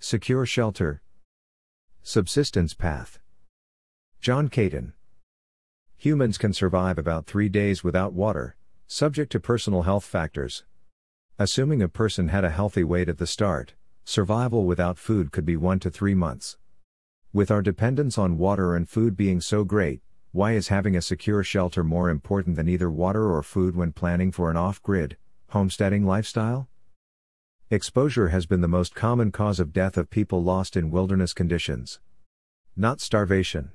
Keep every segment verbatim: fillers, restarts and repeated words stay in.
Secure shelter. Subsistence path. John Caton. Humans can survive about three days without water, subject to personal health factors. Assuming a person had a healthy weight at the start, survival without food could be one to three months. With our dependence on water and food being so great, why is having a secure shelter more important than either water or food when planning for an off-grid, homesteading lifestyle? Exposure has been the most common cause of death of people lost in wilderness conditions. Not starvation.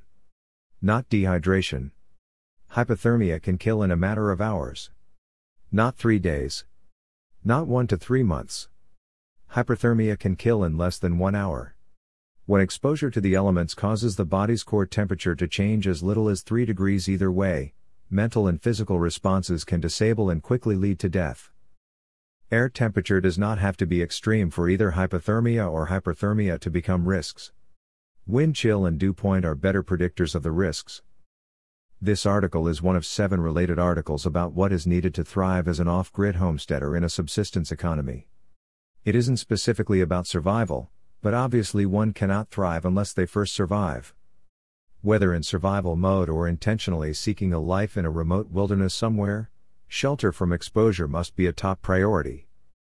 Not dehydration. Hypothermia can kill in a matter of hours. Not three days. Not one to three months. Hyperthermia can kill in less than one hour. When exposure to the elements causes the body's core temperature to change as little as three degrees either way, mental and physical responses can disable and quickly lead to death. Air temperature does not have to be extreme for either hypothermia or hyperthermia to become risks. Wind chill and dew point are better predictors of the risks. This article is one of seven related articles about what is needed to thrive as an off-grid homesteader in a subsistence economy. It isn't specifically about survival, but obviously one cannot thrive unless they first survive. Whether in survival mode or intentionally seeking a life in a remote wilderness somewhere, shelter from exposure must be a top priority.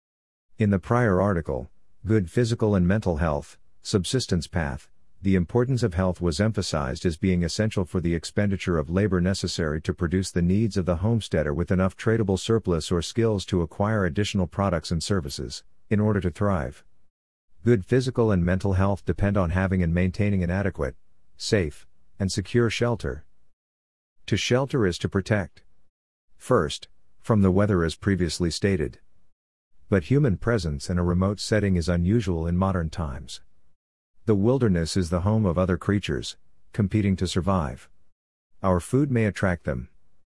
In the prior article, Good Physical and Mental Health, Subsistence Path, the importance of health was emphasized as being essential for the expenditure of labor necessary to produce the needs of the homesteader with enough tradable surplus or skills to acquire additional products and services, in order to thrive. Good physical and mental health depend on having and maintaining an adequate, safe, and secure shelter. To shelter is to protect. First, from the weather as previously stated. But human presence in a remote setting is unusual in modern times. The wilderness is the home of other creatures, competing to survive. Our food may attract them.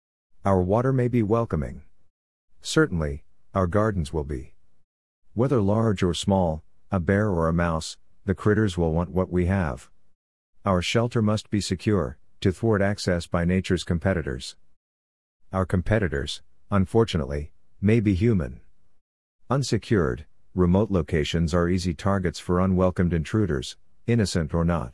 Our water may be welcoming. Certainly, our gardens will be. Whether large or small, a bear or a mouse, the critters will want what we have. Our shelter must be secure, to thwart access by nature's competitors. Our competitors, unfortunately, may be human. Unsecured, remote locations are easy targets for unwelcomed intruders, innocent or not.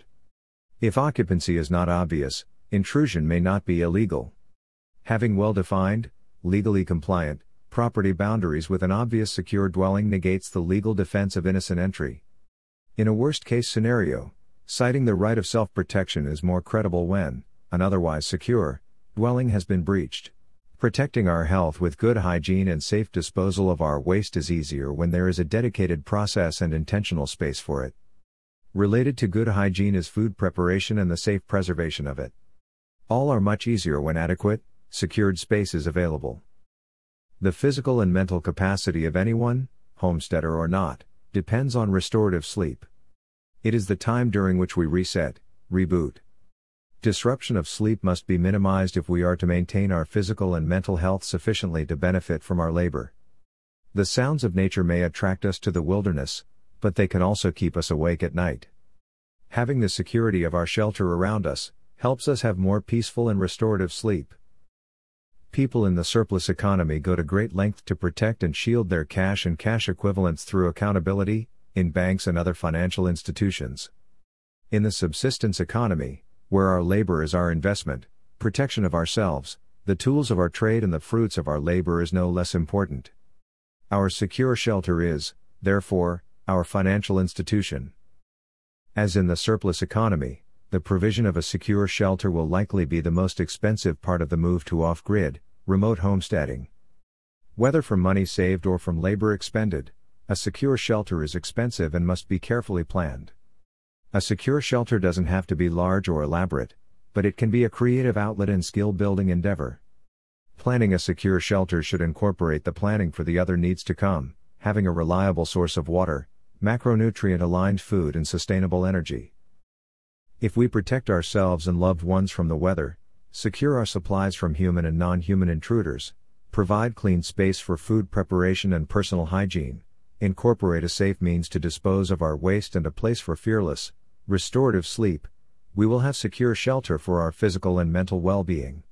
If occupancy is not obvious, intrusion may not be illegal. Having well-defined, legally compliant, property boundaries with an obvious secure dwelling negates the legal defense of innocent entry. In a worst-case scenario, citing the right of self-protection is more credible when an otherwise secure dwelling has been breached. Protecting our health with good hygiene and safe disposal of our waste is easier when there is a dedicated process and intentional space for it. Related to good hygiene is food preparation and the safe preservation of it. All are much easier when adequate, secured space is available. The physical and mental capacity of anyone, homesteader or not, depends on restorative sleep. It is the time during which we reset, reboot. Disruption of sleep must be minimized if we are to maintain our physical and mental health sufficiently to benefit from our labor. The sounds of nature may attract us to the wilderness, but they can also keep us awake at night. Having the security of our shelter around us helps us have more peaceful and restorative sleep. People in the surplus economy go to great length to protect and shield their cash and cash equivalents through accountability, in banks and other financial institutions. In the subsistence economy, where our labor is our investment, protection of ourselves, the tools of our trade and the fruits of our labor is no less important. Our secure shelter is, therefore, our financial institution. As in the surplus economy, the provision of a secure shelter will likely be the most expensive part of the move to off-grid, remote homesteading. Whether from money saved or from labor expended, a secure shelter is expensive and must be carefully planned. A secure shelter doesn't have to be large or elaborate, but it can be a creative outlet and skill-building endeavor. Planning a secure shelter should incorporate the planning for the other needs to come, having a reliable source of water, macronutrient-aligned food and sustainable energy. If we protect ourselves and loved ones from the weather, secure our supplies from human and non-human intruders, provide clean space for food preparation and personal hygiene, incorporate a safe means to dispose of our waste and a place for fearless, restorative sleep, we will have secure shelter for our physical and mental well-being.